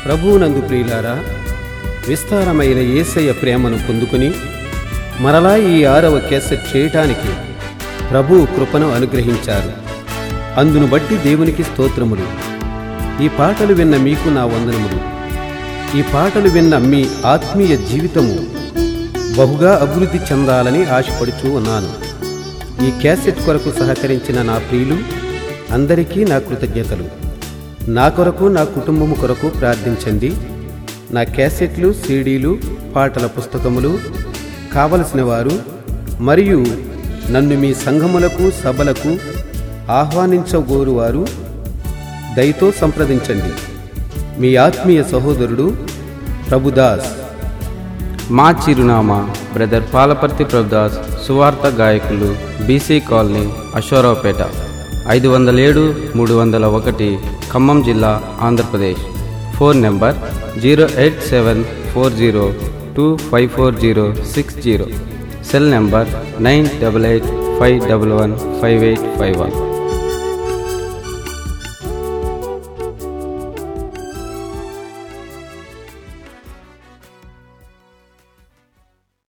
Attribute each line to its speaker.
Speaker 1: ప్రభువునందు ప్రియులారా, విస్తారమైన యేసయ్య ప్రేమను పొందుకుని మరలా ఈ 6వ కేసెట్ చేయటానికి ప్రభువు కృపను అనుగ్రహించారు. అందును బట్టి దేవునికి స్తోత్రములు. ఈ పాటలు విన్న మీకు నా వందనములు. ఈ పాటలు విన్న మీ ఆత్మీయ జీవితము బహుగా అభివృద్ధి చెందాలని ఆశపడుచూ ఉన్నాను. ఈ క్యాసెట్ కొరకు సహకరించిన నా ప్రియులు అందరికీ నా కృతజ్ఞతలు. నా కొరకు, నా కుటుంబము కొరకు ప్రార్థించండి. నా క్యాసెట్లు, సీడీలు, పాటల పుస్తకములు కావలసిన వారు మరియు నన్ను మీ సంఘములకు, సభలకు ఆహ్వానించగోరువారు దయతో సంప్రదించండి. మీ ఆత్మీయ సహోదరుడు ప్రభుదాస్.
Speaker 2: మా చిరునామా బ్రదర్ పాలపర్తి ప్రభుదాస్, సువార్త గాయకులు, బీసీ కాలనీ, అశ్వారావుపేట, 507-301, ఖమ్మం జిల్లా, Andhra Pradesh. Phone number 08740254060. Cell number 9885115851.